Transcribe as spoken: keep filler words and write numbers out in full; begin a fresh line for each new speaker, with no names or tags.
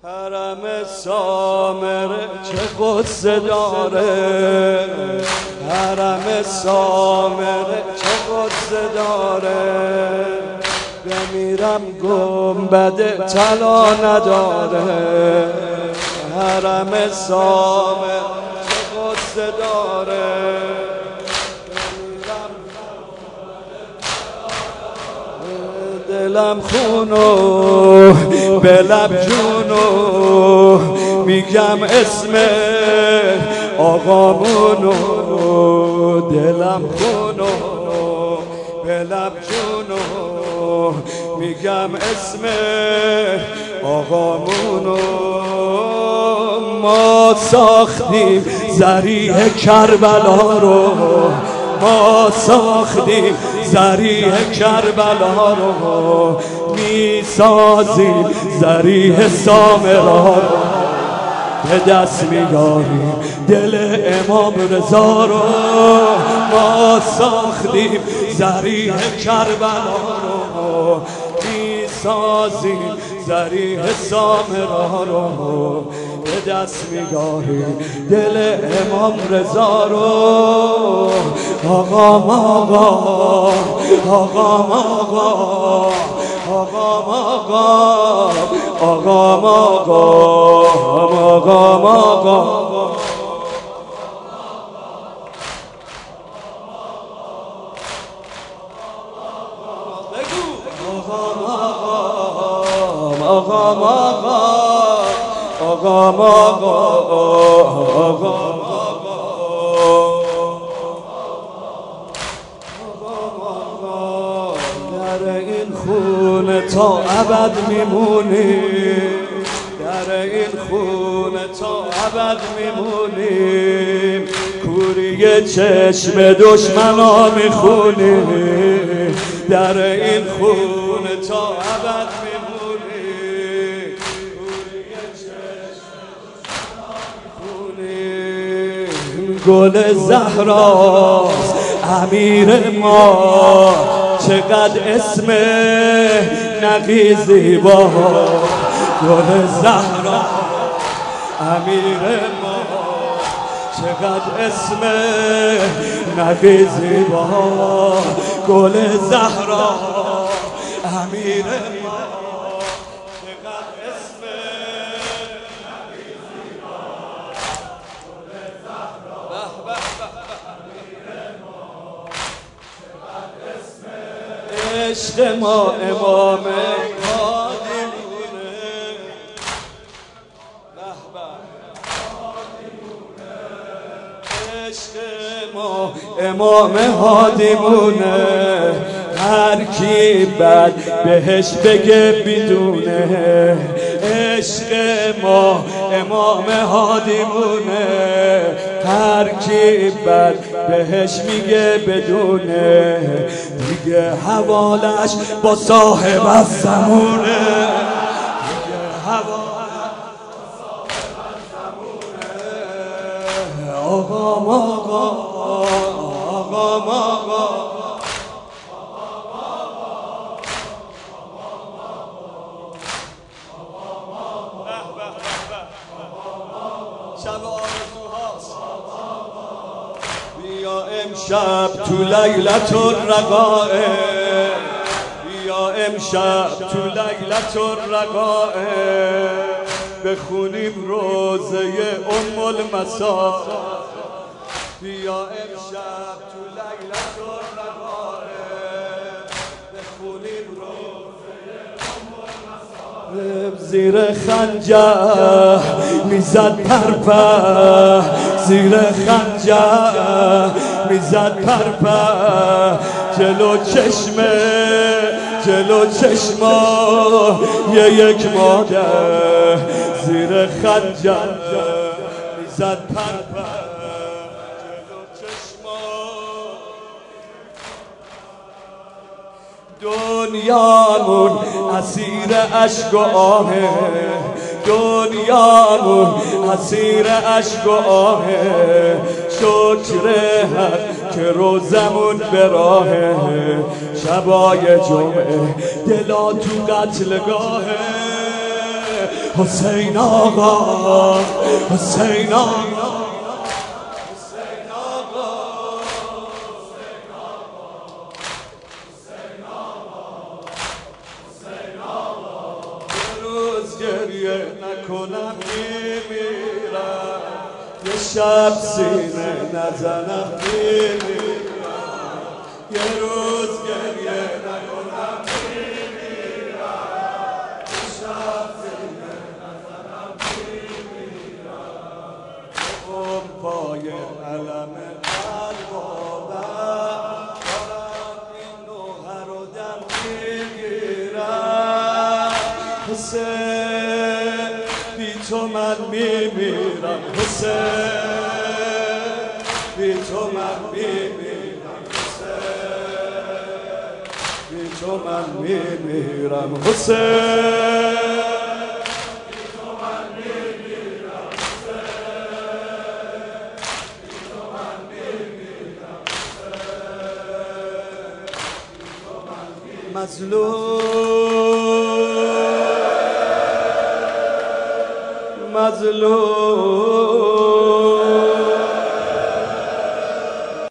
حرم سامره چه قصه داره، حرم سامره چه قصه داره. بمیرم گنبد طلا نداره، حرم سامره چه قصه داره. دلم خونو به لب جونو میگم اسم آقامونو، دلم خونو به لب جونو میگم اسم آقامونو. ما ساختیم ذریح کربلا رو، ما ساختیم ذریح کربلا رو، میسازیم ذریح سامرا رو. به دست میاریم دل امام رضا رو، ما ساختیم ذریح کربلا رو، میسازیم ذریح سامرا رو. به دست میاریم دل امام رضا رو. آقا آقا آقا آقا آقا آقا آقا آقا در این خونه تا ابد میمونیم، در این خونه تا ابد میمونیم. کوری چشم دشمنا میخونیم، در این خونه تا ابد میمونیم. کوری چشم دشمنا میخونیم. گل زهراست امیر ما، چقدر اسم نقی زیبا. گل زهرا امیر ما، چقدر اسم نقی زیبا. گل زهرا امیر ما، چقدر اسم نقی زیبا. گل زهرا امیر ما، چقدر اسم عشق ما امام هادیمونه. عشق ما امام هادیمونه. هر کی بد بهش بگه بدونه. عشق ما امام هادیمونه. هر کی بد بهش میگه بدونه. دیگه حوالش با صاحب از زمونه، دیگه حوالش با صاحب از زمونه. آقا آقا آقا آقا شب آرزوهاست. بیا امشب تو لیلت الرقائب، بیا امشب تو لیلت الرقائب. بخونیم روزه ام المصائب. بیا امشب تو لیلت الرقائب. بخونیم روزه ام المصائب. زیر خنجر میزد پرپر، زیر خنجر میزد پرپر. جلو چشمه جلو چشما یه یک مادر. زیر خنجر میزد پرپر، جلو چشما. دنیامون اسیر اشک و آهه، دنیامون اسیر اشک و آهه. شکر حق که روزمون به راهه. شبای جمعه دلا تو قتلگاهه. حسین آقا حسین آقا گریه نکنم میمیرم یه شب سینه نزنم میمیرم یه روز گریه نکنم میمیرم یه شب سینه نزنم میمیرم اون پای علم قلبادم دارم این نوحه رو دم میگیرم حسین بی تو من میمیرم حسین بی تو من میمیرم حسین بی تو من میمیرم حسین بی تو من میمیرم حسین بی تو من میمیرم حسین مظلوم مظلوم